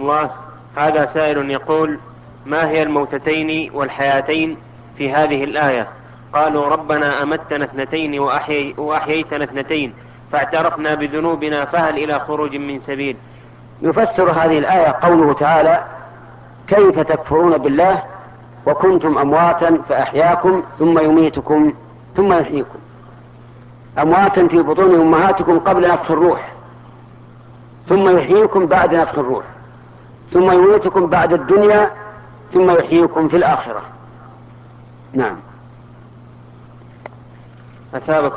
الله. هذا سائل يقول: ما هي الموتتين والحياتين في هذه الآية؟ قالوا: ربنا أمتنا 2 وأحييتنا 2 فاعترفنا بذنوبنا فهل إلى خروج من سبيل. يفسر هذه الآية قوله تعالى: كيف تكفرون بالله وكنتم أمواتا فأحياكم ثم يميتكم ثم يحييكم. أمواتا في بطون أمهاتكم قبل نفخ الروح، ثم يحييكم بعد نفخ الروح، ثم يميتكم بعد الدنيا، ثم يحييكم في الآخرة. نعم. أثابكم